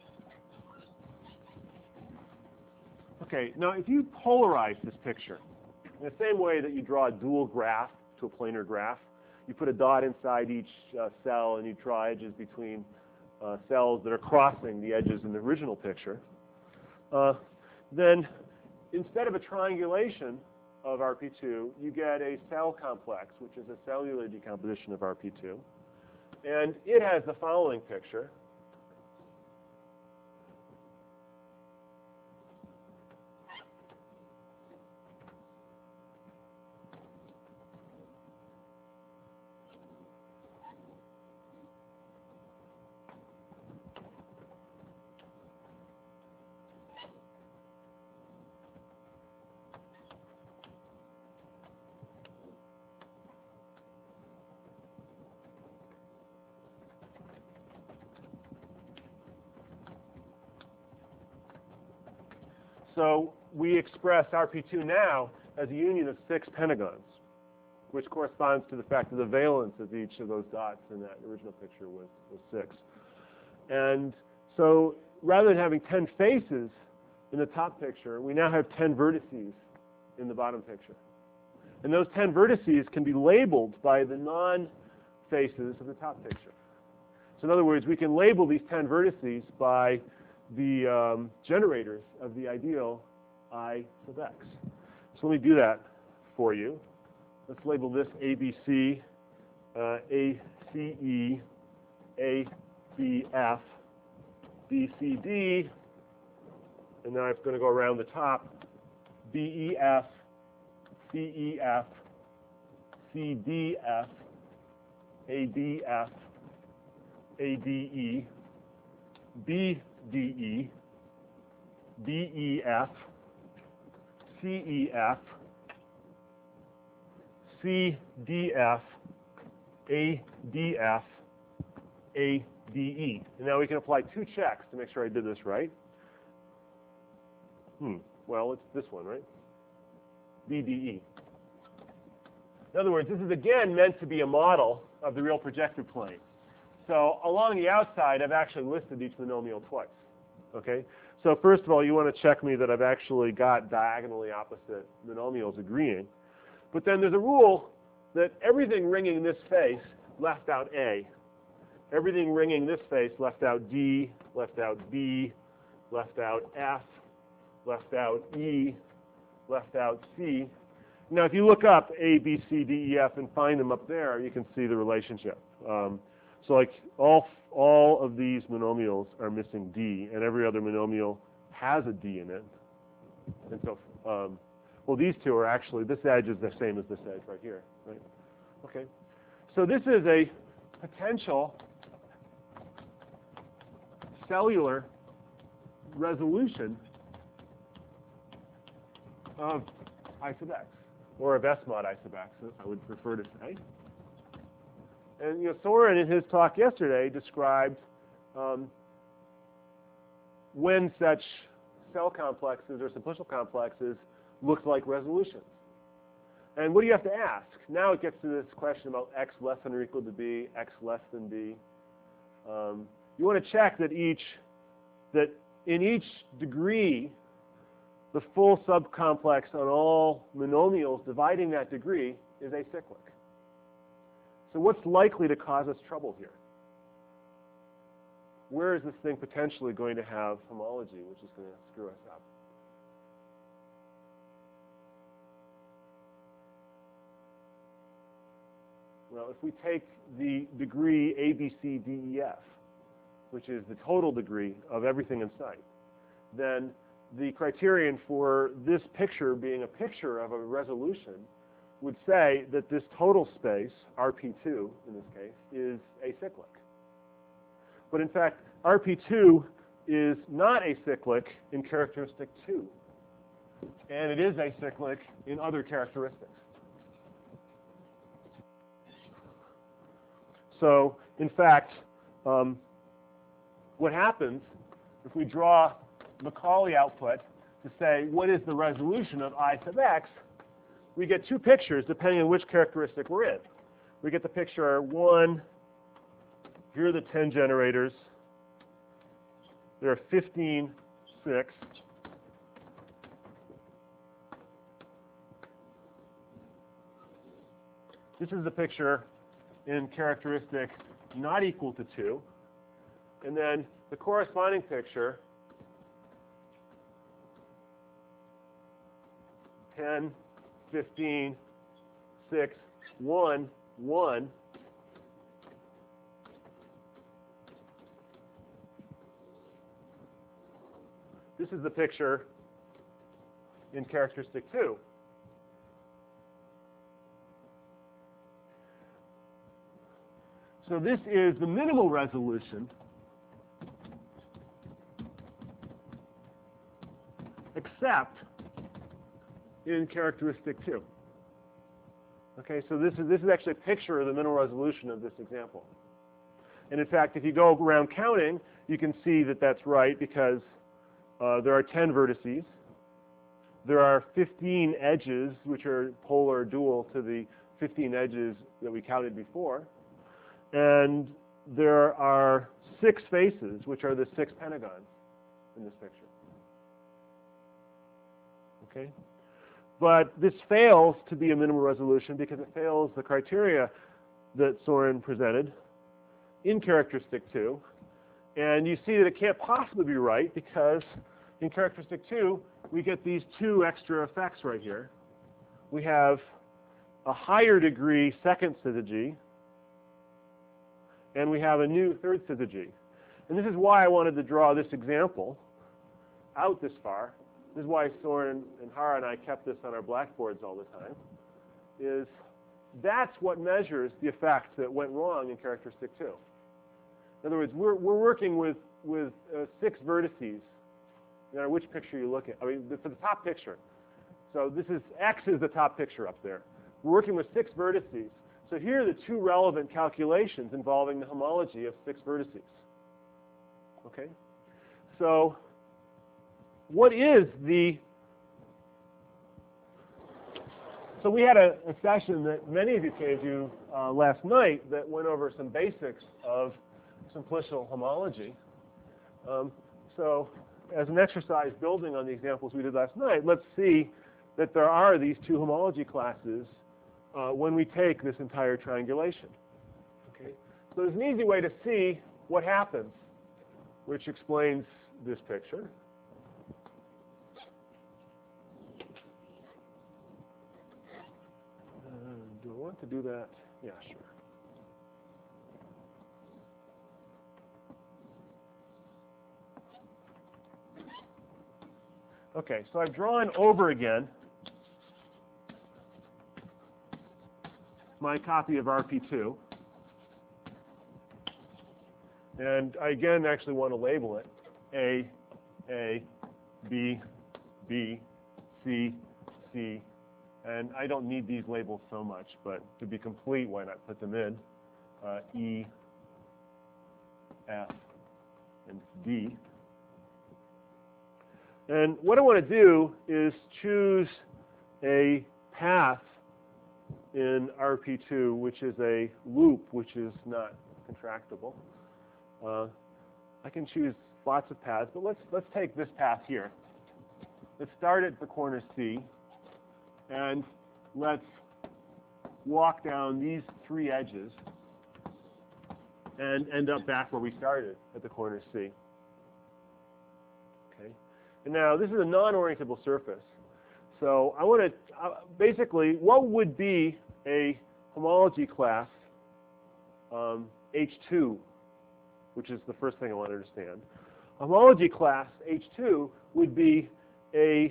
Okay, now if you polarize this picture in the same way that you draw a dual graph to a planar graph, you put a dot inside each uh, cell and you draw edges between uh, cells that are crossing the edges in the original picture, uh, then instead of a triangulation of R P two, you get a cell complex, which is a cellular decomposition of R P two. And it has the following picture. So we express R P two now as a union of six pentagons, which corresponds to the fact that the valence of each of those dots in that original picture was, was six. And so rather than having ten faces in the top picture, we now have ten vertices in the bottom picture. And those ten vertices can be labeled by the non-faces of the top picture. So in other words, we can label these ten vertices by the um, generators of the ideal I sub x. So let me do that for you. Let's label this A B C, uh, A C E, A B F, B C D, and now I'm going to go around the top, B E F, C E F, C D F, A D F, A D E, B D E, B E F, C E F, C D F, A D F, A D E. And now we can apply two checks to make sure I did this right. Hmm, well, it's this one, right? B D E. In other words, this is again meant to be a model of the real projective plane. So along the outside, I've actually listed each monomial twice. Okay? So first of all, you want to check me that I've actually got diagonally opposite monomials agreeing. But then there's a rule that everything ringing this face left out A. Everything ringing this face left out D, left out B, left out F, left out E, left out C. Now, if you look up A, B, C, D, E, F and find them up there, you can see the relationship. Um, so like all, all of these monomials are missing D, and every other monomial has a D in it. And so, um, well, these two are actually, this edge is the same as this edge right here, right? Okay. So this is a potential cellular resolution of I sub x, or of S mod I sub x, as I would prefer to say. And you know, Soren in his talk yesterday described um, when such cell complexes or simplicial complexes look like resolutions. And what do you have to ask? Now it gets to this question about x less than or equal to b, x less than b. Um, you want to check that each, that in each degree, the full subcomplex on all monomials dividing that degree is acyclic. So what's likely to cause us trouble here? Where is this thing potentially going to have homology, which is going to screw us up? Well, if we take the degree A, B, C, D, E, F, which is the total degree of everything in sight, then the criterion for this picture being a picture of a resolution would say that this total space, R P two in this case, is acyclic. But in fact, R P two is not acyclic in characteristic two. And it is acyclic in other characteristics. So, in fact, um, what happens if we draw Macaulay output to say what is the resolution of I sub x, we get two pictures depending on which characteristic we're in. We get the picture one, here are the ten generators. There are fifteen, six. This is the picture in characteristic not equal to two. And then the corresponding picture, ten, fifteen, six, one, one. This is the picture in characteristic two. So this is the minimal resolution except in characteristic two. Okay, so this is this is actually a picture of the minimal resolution of this example. And in fact, if you go around counting, you can see that that's right because uh, there are ten vertices. There are fifteen edges, which are polar dual to the fifteen edges that we counted before. And there are six faces, which are the six pentagons in this picture. Okay? But this fails to be a minimal resolution because it fails the criteria that Soren presented in characteristic two. And you see that it can't possibly be right because in characteristic two, we get these two extra effects right here. We have a higher degree second syzygy, and we have a new third syzygy. And this is why I wanted to draw this example out this far. This is why Soren and Hara and I kept this on our blackboards all the time, is that's what measures the effects that went wrong in characteristic two. In other words, we're, we're working with, with uh, six vertices, no matter which picture you look at. I mean, for the top picture. So this is, X is the top picture up there. We're working with six vertices. So here are the two relevant calculations involving the homology of six vertices. Okay? So what is the, so we had a, a session that many of you came to uh, last night that went over some basics of simplicial homology. Um, so as an exercise building on the examples we did last night, let's see that there are these two homology classes uh, when we take this entire triangulation. Okay? So there's an easy way to see what happens, which explains this picture. Do I want to do that? Yeah, sure. Okay, so I've drawn over again my copy of R P two. And I again actually want to label it A, A, B, B, C, C. And I don't need these labels so much, but to be complete, why not put them in? Uh, E, F, and D. And what I want to do is choose a path in R P two, which is a loop, which is not contractible. Uh, I can choose lots of paths, but let's let's take this path here. Let's start at the corner C. And let's walk down these three edges and end up back where we started at the corner C. Okay. And now this is a non-orientable surface. So I want to uh, basically, what would be a homology class um, H two, which is the first thing I want to understand. A homology class H two would be a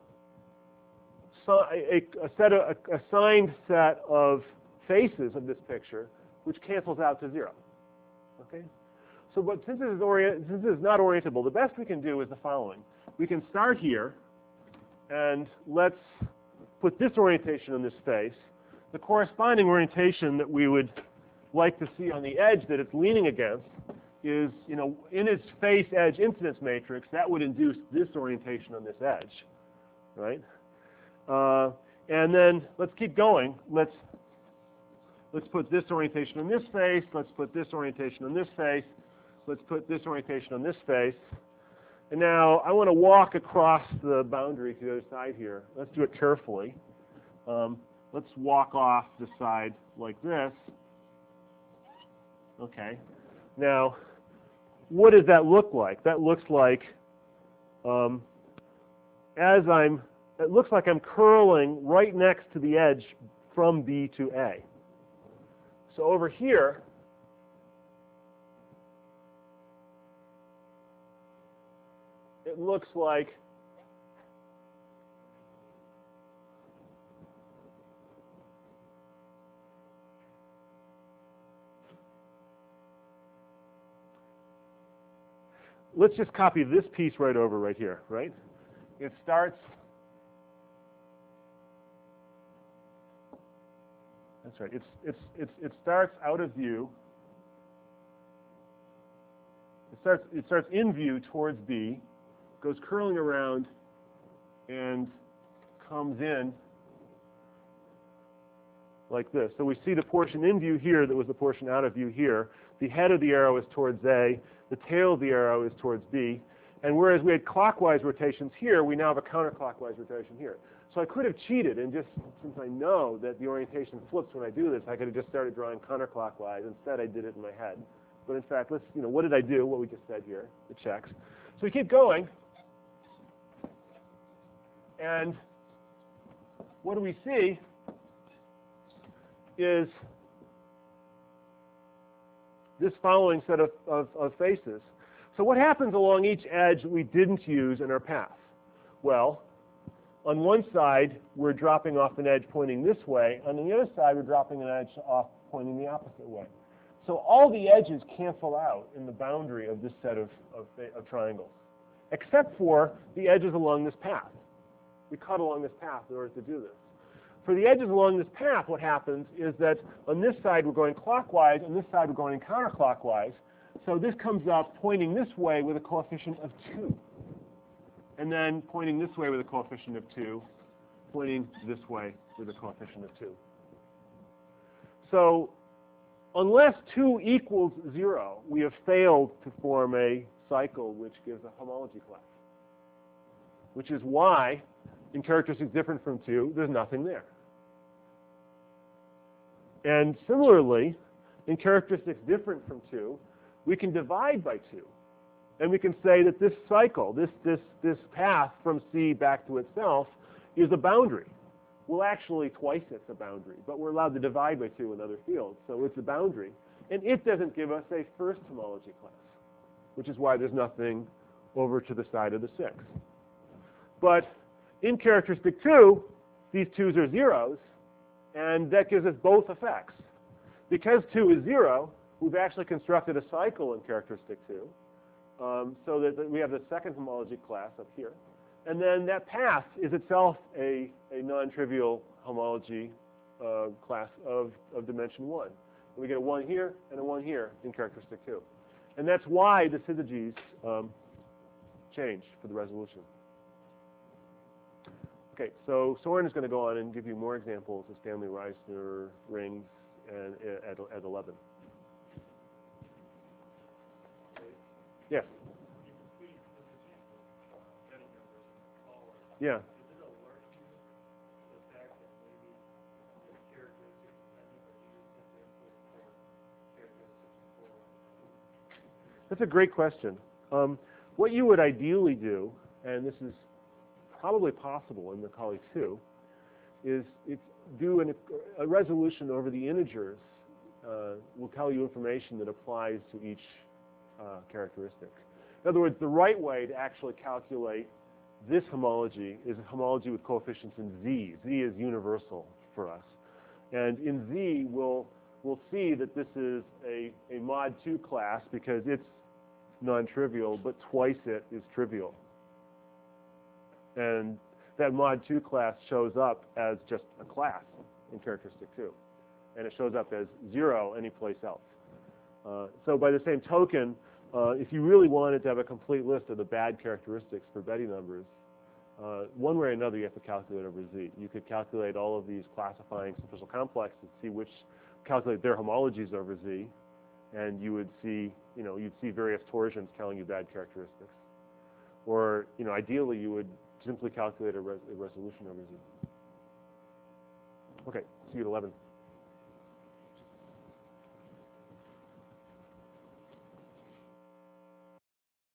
A, a set of a, a signed set of faces of this picture, which cancels out to zero. Okay. So, but since this is orient, since this is not orientable, the best we can do is the following: we can start here, and let's put this orientation on this face. The corresponding orientation that we would like to see on the edge that it's leaning against is, you know, in its face edge incidence matrix, that would induce this orientation on this edge, right? Uh, and then let's keep going. Let's let's put this orientation on this face. Let's put this orientation on this face. Let's put this orientation on this face. And now I want to walk across the boundary to the other side here. Let's do it carefully. Um, let's walk off the side like this. Okay. Now, what does that look like? That looks like, um, as I'm, it looks like I'm curling right next to the edge from B to A. So over here, it looks like let's just copy this piece right over right here, right? It starts, that's right, it's, it's, it's, it starts out of view. It starts, it starts in view towards B, goes curling around, and comes in like this. So we see the portion in view here that was the portion out of view here. The head of the arrow is towards A. The tail of the arrow is towards B. And whereas we had clockwise rotations here, we now have a counterclockwise rotation here. So I could have cheated, and just since I know that the orientation flips when I do this, I could have just started drawing counterclockwise. Instead, I did it in my head. But in fact, let's, you know, what did I do? What we just said here, the checks. So we keep going. And what do we see is this following set of, of, of faces. So what happens along each edge that we didn't use in our path? Well, on one side, we're dropping off an edge pointing this way. On the other side, we're dropping an edge off pointing the opposite way. So all the edges cancel out in the boundary of this set of, of, of triangles, except for the edges along this path. We cut along this path in order to do this. For the edges along this path, what happens is that on this side we're going clockwise, on this side we're going counterclockwise. So this comes up pointing this way with a coefficient of two. And then pointing this way with a coefficient of two, pointing this way with a coefficient of two. So unless two equals zero, we have failed to form a cycle which gives a homology class, which is why in characteristics different from two, there's nothing there. And similarly, in characteristics different from two, we can divide by two. And we can say that this cycle, this, this, this path from C back to itself, is a boundary. Well, actually, twice it's a boundary, but we're allowed to divide by two in other fields. So it's a boundary. And it doesn't give us a first homology class, which is why there's nothing over to the side of the six. But in characteristic two, these twos are zeros, and that gives us both effects. Because two is zero, we've actually constructed a cycle in characteristic two, um, so that we have the second homology class up here. And then that path is itself a, a non-trivial homology uh, class of, of dimension one. And we get a one here and a one here in characteristic two. And that's why the syzygies um, change for the resolution. Okay, so Soren is going to go on and give you more examples of Stanley Reisner rings and, at, at eleven. Yes? Yeah. That's a great question. Um, what you would ideally do, and this is probably possible in Macaulay two, is it's do an, a resolution over the integers uh, will tell you information that applies to each uh, characteristic. In other words, the right way to actually calculate this homology is a homology with coefficients in Z. Z is universal for us. And in Z, we'll, we'll see that this is a, a mod two class because it's non-trivial, but twice it is trivial. And that mod two class shows up as just a class in characteristic two. And it shows up as zero any place else. Uh, so by the same token, Uh, if you really wanted to have a complete list of the bad characteristics for Betti numbers, uh, one way or another you have to calculate over Z. You could calculate all of these classifying simplicial complexes, see which, calculate their homologies over Z, and you would see, you know, you'd see various torsions telling you bad characteristics. Or, you know, ideally you would simply calculate a, res a resolution over Z. Okay, see you at eleven.